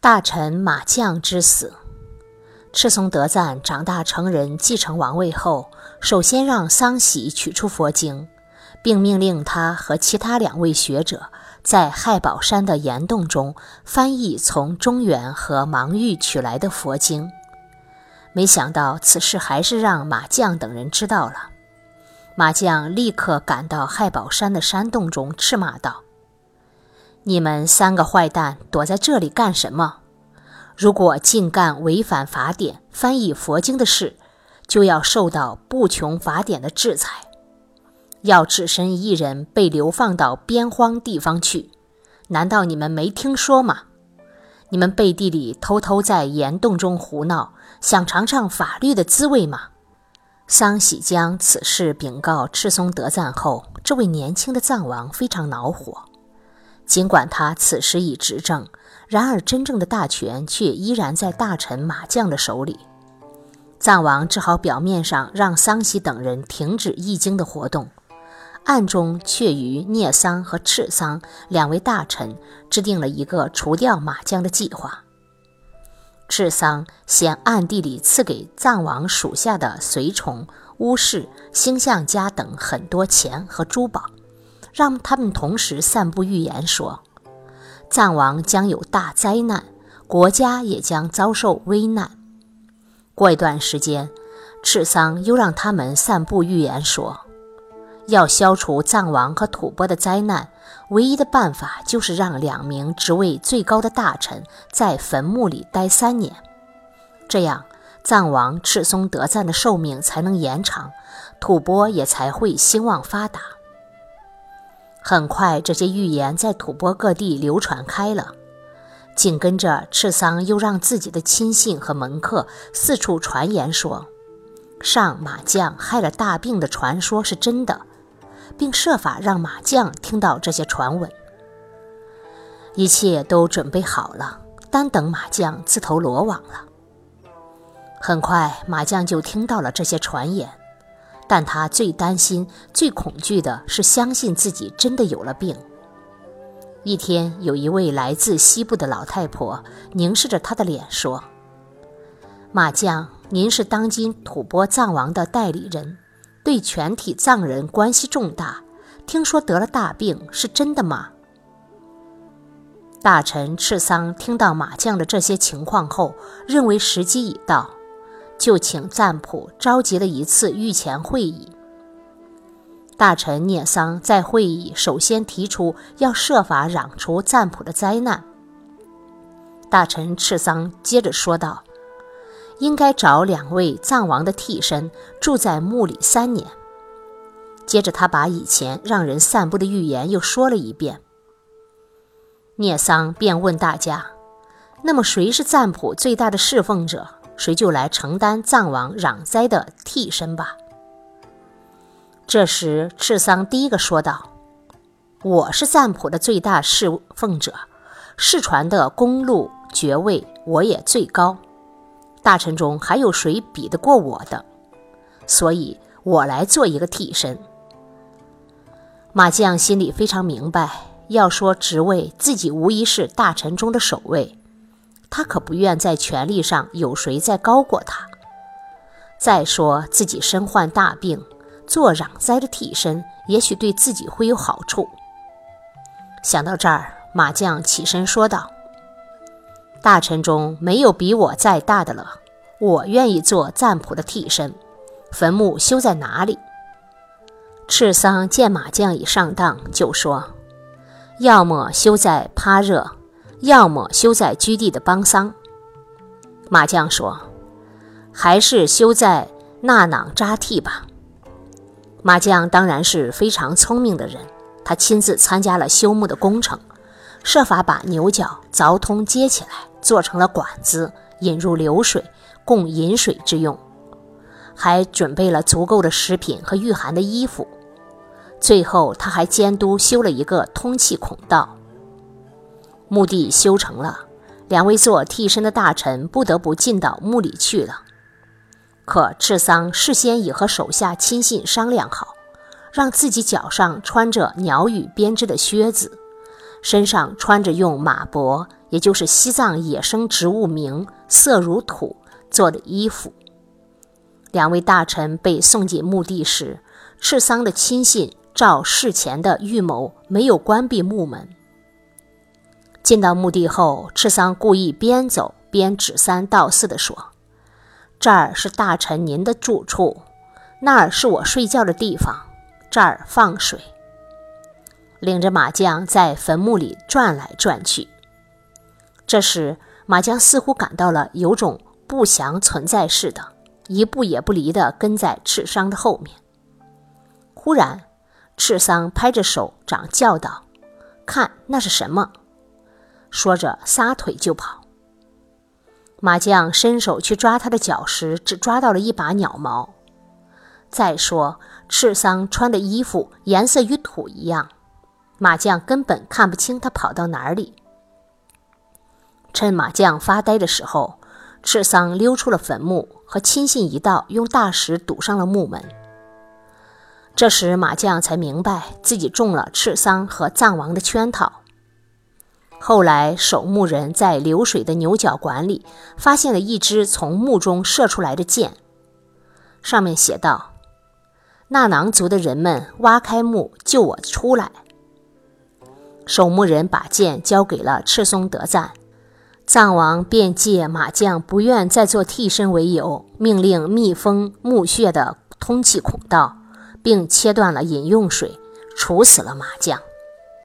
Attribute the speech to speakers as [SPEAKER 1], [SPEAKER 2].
[SPEAKER 1] 大臣马将之死。赤松德赞长大成人继承王位后，首先让桑喜取出佛经，并命令他和其他2位学者在亥宝山的岩洞中翻译从中原和芒域取来的佛经。没想到此事还是让马将等人知道了。马将立刻赶到亥宝山的山洞中，斥骂道：你们3个坏蛋躲在这里干什么？如果竟干违反法典翻译佛经的事，就要受到不穷法典的制裁，要只身一人被流放到边荒地方去。难道你们没听说吗？你们背地里偷偷在岩洞中胡闹，想尝尝法律的滋味吗？桑喜将此事禀告赤松德赞后，这位年轻的藏王非常恼火。尽管他此时已执政，然而真正的大权却依然在大臣马将的手里。藏王只好表面上让桑喜等人停止译经的活动，暗中却与聂桑和赤桑2位大臣制定了一个除掉马将的计划。赤桑先暗地里赐给藏王属下的随从、巫士、星象家等很多钱和珠宝，让他们同时散布预言说，藏王将有大灾难，国家也将遭受危难。过一段时间，赤桑又让他们散布预言说，要消除藏王和吐蕃的灾难，唯一的办法就是让2名职位最高的大臣在坟墓里待3年，这样藏王赤松德赞的寿命才能延长，吐蕃也才会兴旺发达。很快这些预言在吐蕃各地流传开了，紧跟着赤桑又让自己的亲信和门客四处传言说，上马将害了大病的传说是真的，并设法让马将听到这些传闻。一切都准备好了，单等马将自投罗网了。很快马将就听到了这些传言，但他最担心、最恐惧的是相信自己真的有了病。一天，有一位来自西部的老太婆凝视着他的脸说，马将，您是当今吐蕃藏王的代理人，对全体藏人关系重大，听说得了大病，是真的吗？大臣赤桑听到马将的这些情况后，认为时机已到，就请赞普召集了一次御前会议。大臣聂桑在会议首先提出要设法攘除赞普的灾难。大臣赤桑接着说道，应该找2位藏王的替身住在墓里3年。接着他把以前让人散布的预言又说了一遍。聂桑便问大家，那么谁是赞普最大的侍奉者，谁就来承担藏王攘灾的替身吧。这时赤桑第一个说道，我是赞普的最大侍奉者，世传的公路爵位我也最高，大臣中还有谁比得过我的，所以我来做一个替身。马将心里非常明白，要说职位，自己无疑是大臣中的首位，他可不愿在权力上有谁再高过他。再说自己身患大病，做攘灾的替身也许对自己会有好处。想到这儿，马将起身说道，大臣中没有比我再大的了，我愿意做赞普的替身，坟墓修在哪里？赤桑见马将已上当，就说，要么修在帕热，要么修在居地的邦桑。马将说，还是修在纳囊扎替吧。马将当然是非常聪明的人，他亲自参加了修墓的工程，设法把牛角凿通接起来，做成了管子，引入流水，供饮水之用，还准备了足够的食品和御寒的衣服。最后他还监督修了一个通气孔道。墓地修成了，2位做替身的大臣不得不进到墓里去了。可赤桑事先已和手下亲信商量好，让自己脚上穿着鸟羽编织的靴子，身上穿着用马帛、 也就是西藏野生植物名色如土做的衣服。两位大臣被送进墓地时，赤桑的亲信照事前的预谋没有关闭墓门。进到墓地后，赤桑故意边走边指三道四地说：“这儿是大臣您的住处，那儿是我睡觉的地方，这儿放水。”领着马将在坟墓里转来转去。这时马将似乎感到了有种不祥存在似的，一步也不离地跟在赤桑的后面。忽然赤桑拍着手掌叫道：“看，那是什么？”说着撒腿就跑。马将伸手去抓他的脚时，只抓到了一把鸟毛。再说赤桑穿的衣服颜色与土一样，马将根本看不清他跑到哪里。趁马将发呆的时候，赤桑溜出了坟墓，和亲信一道用大石堵上了墓门。这时马将才明白自己中了赤桑和藏王的圈套。后来守墓人在流水的牛角管里发现了一支从墓中射出来的箭，上面写道：“纳囊族的人们挖开墓救我出来。”守墓人把箭交给了赤松德赞，藏王便借马将不愿再做替身为由，命令密封墓穴的通气孔道，并切断了饮用水，处死了马将。